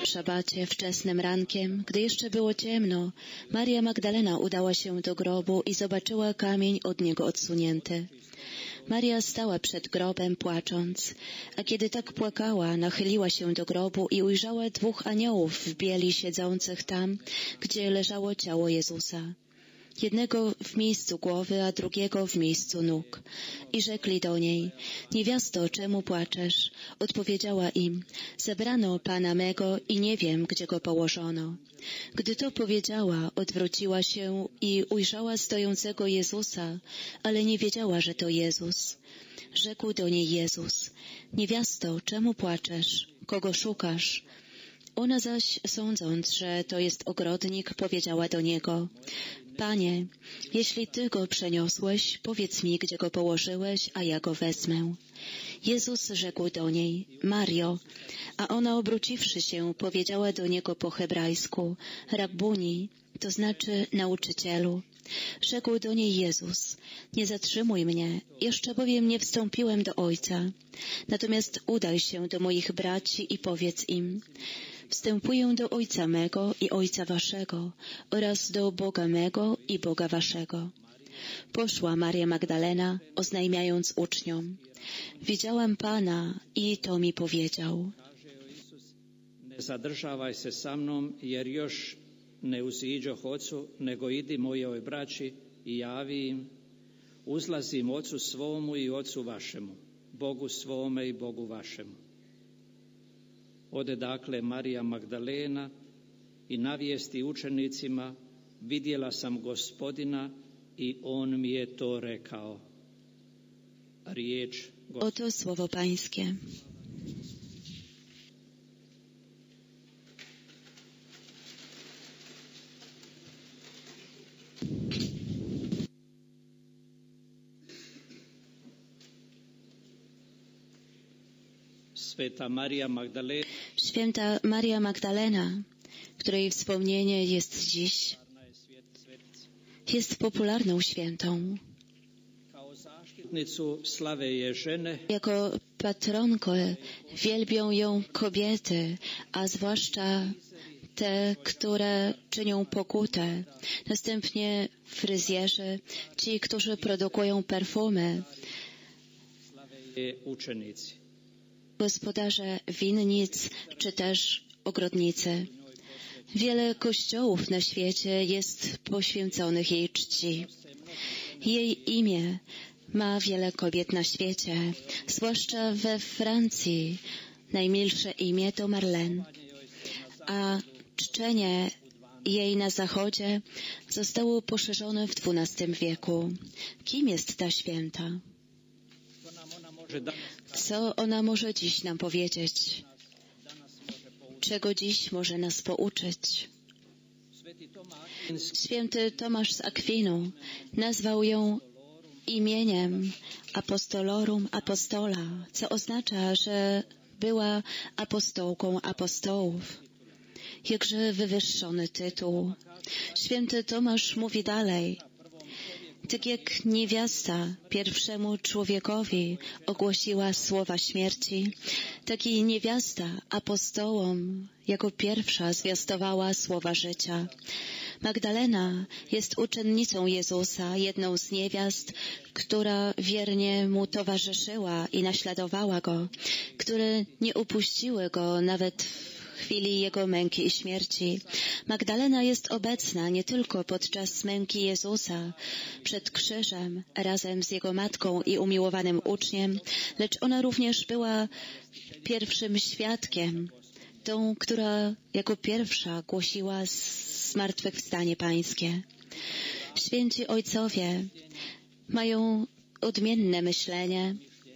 szabacie, wczesnym rankiem, gdy jeszcze było ciemno, Maria Magdalena udała się do grobu i zobaczyła kamień od niego odsunięty. Maria stała przed grobem, płacząc, a kiedy tak płakała, nachyliła się do grobu i ujrzała 2 aniołów w bieli siedzących tam, gdzie leżało ciało Jezusa. Jednego w miejscu głowy, a drugiego w miejscu nóg. I rzekli do niej: niewiasto, czemu płaczesz? Odpowiedziała im: zabrano Pana mego i nie wiem, gdzie go położono. Gdy to powiedziała, odwróciła się i ujrzała stojącego Jezusa, ale nie wiedziała, że to Jezus. Rzekł do niej Jezus: niewiasto, czemu płaczesz? Kogo szukasz? Ona zaś, sądząc, że to jest ogrodnik, powiedziała do niego: Panie, jeśli Ty go przeniosłeś, powiedz mi, gdzie go położyłeś, a ja go wezmę. Jezus rzekł do niej: Mario. A ona, obróciwszy się, powiedziała do niego po hebrajsku: Rabbuni, to znaczy nauczycielu. Rzekł do niej Jezus: nie zatrzymuj mnie, jeszcze bowiem nie wstąpiłem do Ojca. Natomiast udaj się do moich braci i powiedz im: wstępuję do Ojca mego i Ojca waszego oraz do Boga mego i Boga waszego. Poszła Maria Magdalena, oznajmiając uczniom: widziałam Pana i to mi powiedział. Ne zadržavaj se sa mnom, jer još ne uziđoh Ocu, nego idi mojoj braći i javi im: uzlazim Ocu svomu i Ocu vašemu, Bogu svome i Bogu vašemu. Ode dakle Marija Magdalena i navijesti učenicima: vidjela sam Gospodina i on mi je to rekao. Riječ Gospodina. Oto słowo Pańskie. Święta Maria Magdalena, której wspomnienie jest dziś, jest popularną świętą. Jako patronkę wielbią ją kobiety, a zwłaszcza te, które czynią pokutę, następnie fryzjerzy, ci, którzy produkują perfumy, gospodarze winnic czy też ogrodnicy. Wiele kościołów na świecie jest poświęconych jej czci. Jej imię ma wiele kobiet na świecie, zwłaszcza we Francji. Najmilsze imię to Marlene, a czczenie jej na zachodzie zostało poszerzone w XII wieku. Kim jest ta święta? Co ona może dziś nam powiedzieć? Czego dziś może nas pouczyć? Święty Tomasz z Akwinu nazwał ją imieniem Apostolorum Apostola, co oznacza, że była apostołką apostołów. Jakże wywyższony tytuł. Święty Tomasz mówi dalej: tak jak niewiasta pierwszemu człowiekowi ogłosiła słowa śmierci, tak i niewiasta apostołom jako pierwsza zwiastowała słowa życia. Magdalena jest uczennicą Jezusa, jedną z niewiast, która wiernie Mu towarzyszyła i naśladowała Go, które nie upuściły Go nawet w chwili Jego męki i śmierci. Magdalena jest obecna nie tylko podczas męki Jezusa przed krzyżem razem z Jego matką i umiłowanym uczniem, lecz ona również była pierwszym świadkiem, tą, która jako pierwsza głosiła zmartwychwstanie Pańskie. Święci ojcowie mają odmienne myślenie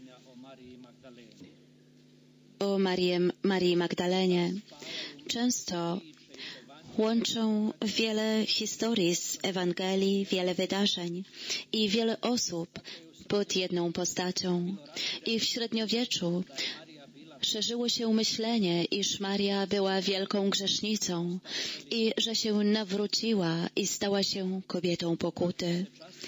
o Marii Magdalenie. Często łączą wiele historii z Ewangelii, wiele wydarzeń i wiele osób pod jedną postacią. I w średniowieczu szerzyło się myślenie, iż Maria była wielką grzesznicą i że się nawróciła i stała się kobietą pokuty.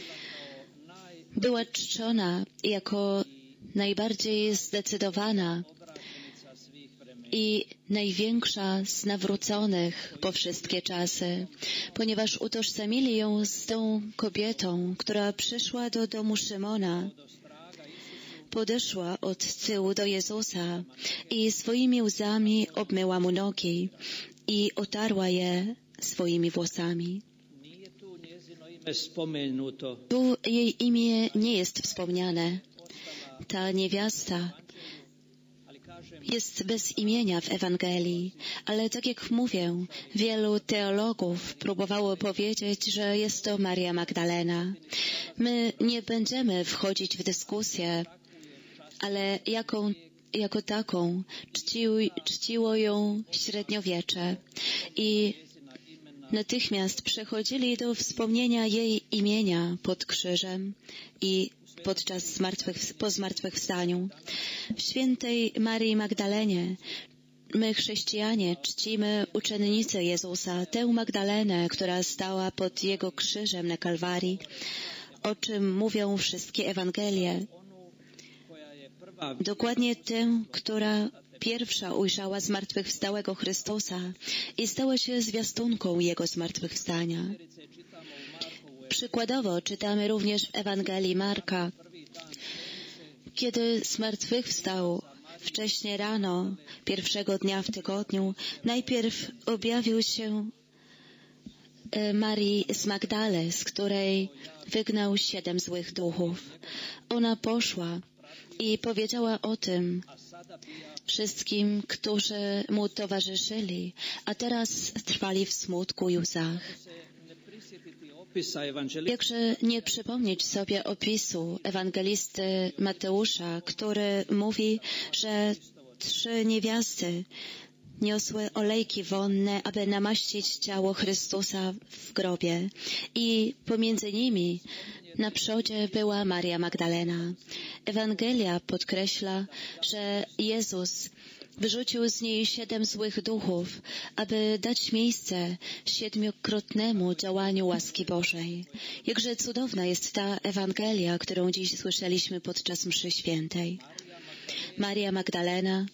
Była czczona jako najbardziej zdecydowana i największa z nawróconych po wszystkie czasy, ponieważ utożsamili ją z tą kobietą, która przyszła do domu Szymona, podeszła od tyłu do Jezusa i swoimi łzami obmyła mu nogi i otarła je swoimi włosami. Tu jej imię nie jest wspomniane. Ta niewiasta jest bez imienia w Ewangelii, ale tak jak mówię, wielu teologów próbowało powiedzieć, że jest to Maria Magdalena. My nie będziemy wchodzić w dyskusję, ale jako taką czciło ją średniowiecze i natychmiast przechodzili do wspomnienia jej imienia pod krzyżem i po zmartwychwstaniu. W świętej Marii Magdalenie my, chrześcijanie, czcimy uczennicę Jezusa, tę Magdalenę, która stała pod Jego krzyżem na Kalwarii, o czym mówią wszystkie Ewangelie. Dokładnie tę, która pierwsza ujrzała zmartwychwstałego Chrystusa i stała się zwiastunką Jego zmartwychwstania. Przykładowo czytamy również w Ewangelii Marka, kiedy zmartwychwstał wcześnie rano, pierwszego dnia w tygodniu, najpierw objawił się Marii z Magdale, z której wygnał 7 złych duchów. Ona poszła i powiedziała o tym wszystkim, którzy mu towarzyszyli, a teraz trwali w smutku i łzach. Jakże nie przypomnieć sobie opisu ewangelisty Mateusza, który mówi, że 3 niewiasty niosły olejki wonne, aby namaścić ciało Chrystusa w grobie. I pomiędzy nimi na przodzie była Maria Magdalena. Ewangelia podkreśla, że Jezus wyrzucił z niej 7 złych duchów, aby dać miejsce 7-krotnemu działaniu łaski Bożej. Jakże cudowna jest ta Ewangelia, którą dziś słyszeliśmy podczas mszy świętej. Maria Magdalena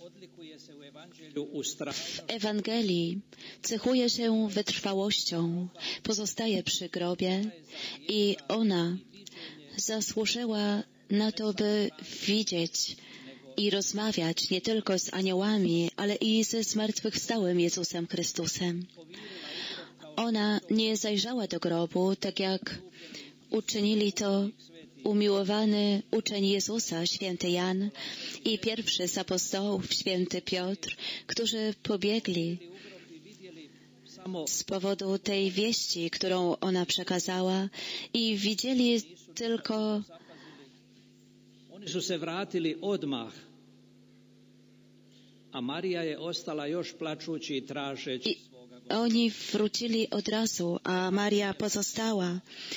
w Ewangelii cechuje się wytrwałością, pozostaje przy grobie i ona zasłużyła na to, by widzieć i rozmawiać nie tylko z aniołami, ale i ze zmartwychwstałym Jezusem Chrystusem. Ona nie zajrzała do grobu, tak jak uczynili to umiłowany uczeń Jezusa, święty Jan, i pierwszy z apostołów, święty Piotr, którzy pobiegli z powodu tej wieści, którą ona przekazała i widzieli tylko Oni su se vratili odmah, a Marija je ostala još plačući i tražeći svoga Gospoda. Oni wrócili od razu, a Maria pozostała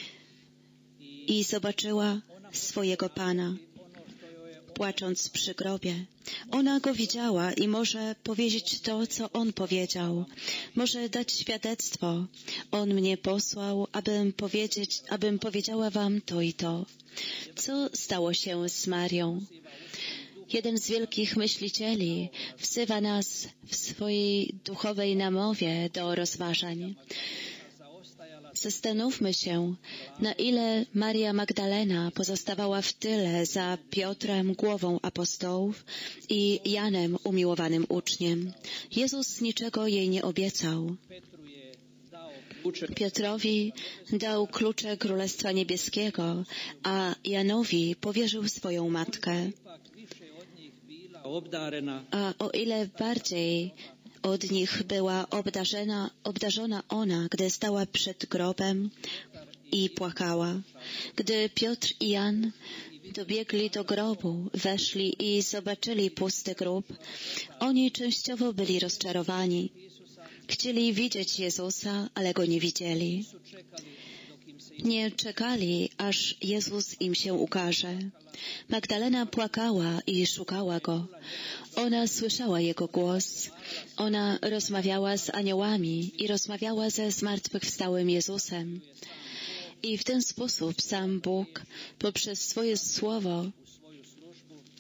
i zobaczyła swojego Pana, płacząc przy grobie. Ona Go widziała i może powiedzieć to, co On powiedział. Może dać świadectwo. On mnie posłał, abym powiedziała wam to i to. Co stało się z Marią? Jeden z wielkich myślicieli wzywa nas w swojej duchowej namowie do rozważań. Zastanówmy się, na ile Maria Magdalena pozostawała w tyle za Piotrem, głową apostołów, i Janem, umiłowanym uczniem. Jezus niczego jej nie obiecał. Piotrowi dał klucze Królestwa Niebieskiego, a Janowi powierzył swoją matkę. A o ile bardziej od nich była obdarzona ona, gdy stała przed grobem i płakała. Gdy Piotr i Jan dobiegli do grobu, weszli i zobaczyli pusty grób, oni częściowo byli rozczarowani. Chcieli widzieć Jezusa, ale Go nie widzieli. Nie czekali, aż Jezus im się ukaże. Magdalena płakała i szukała Go. Ona słyszała Jego głos. Ona rozmawiała z aniołami i rozmawiała ze zmartwychwstałym Jezusem. I w ten sposób sam Bóg poprzez swoje słowo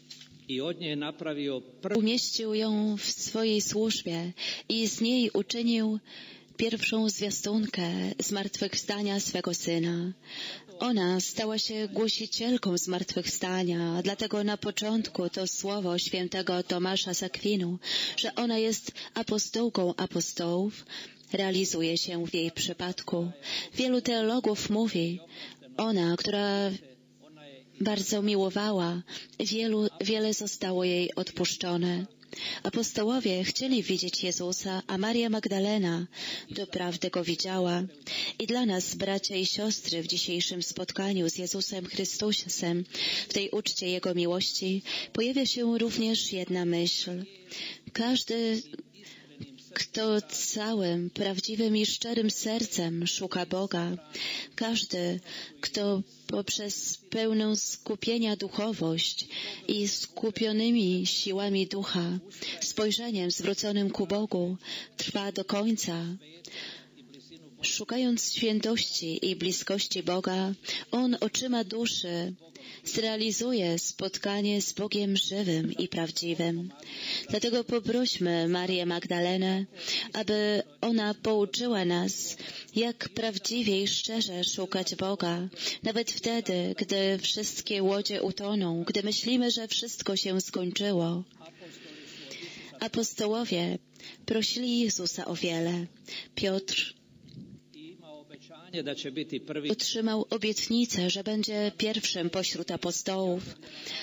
i od niej napravio umieścił ją w swojej służbie i z niej uczynił pierwszą zwiastunkę zmartwychwstania swego Syna. Ona stała się głosicielką zmartwychwstania, dlatego na początku to słowo świętego Tomasza z Akwinu, że ona jest apostołką apostołów, realizuje się w jej przypadku. Wielu teologów mówi, ona, która bardzo miłowała, wiele zostało jej odpuszczone. Apostołowie chcieli widzieć Jezusa, a Maria Magdalena doprawdy Go widziała. I dla nas, bracia i siostry, w dzisiejszym spotkaniu z Jezusem Chrystusem, w tej uczcie Jego miłości, pojawia się również jedna myśl. Każdy, kto całym, prawdziwym i szczerym sercem szuka Boga, każdy, kto poprzez pełną skupienia duchowość i skupionymi siłami ducha, spojrzeniem zwróconym ku Bogu, trwa do końca, szukając świętości i bliskości Boga, on oczyma duszy zrealizuje spotkanie z Bogiem żywym i prawdziwym. Dlatego poprośmy Marię Magdalenę, aby ona pouczyła nas, jak prawdziwie i szczerze szukać Boga, nawet wtedy, gdy wszystkie łodzie utoną, gdy myślimy, że wszystko się skończyło. Apostołowie prosili Jezusa o wiele. Piotr otrzymał obietnicę, że będzie pierwszym pośród apostołów.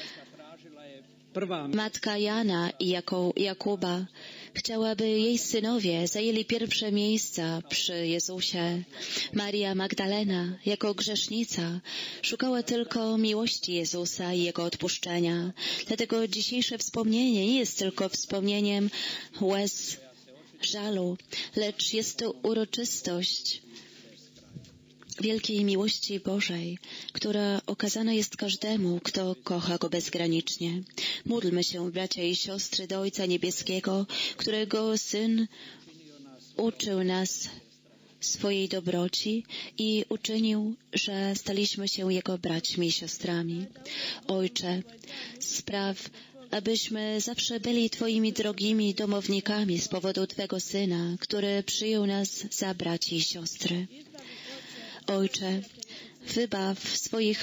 Matka Jana i Jakuba chciała, by jej synowie zajęli pierwsze miejsca przy Jezusie. Maria Magdalena, jako grzesznica, szukała tylko miłości Jezusa i Jego odpuszczenia. Dlatego dzisiejsze wspomnienie nie jest tylko wspomnieniem łez, żalu, lecz jest to uroczystość wielkiej miłości Bożej, która okazana jest każdemu, kto kocha Go bezgranicznie. Módlmy się, bracia i siostry, do Ojca Niebieskiego, którego Syn uczył nas swojej dobroci i uczynił, że staliśmy się Jego braćmi i siostrami. Ojcze, spraw, abyśmy zawsze byli Twoimi drogimi domownikami z powodu Twego Syna, który przyjął nas za braci i siostry. Ojcze, wybaw swoich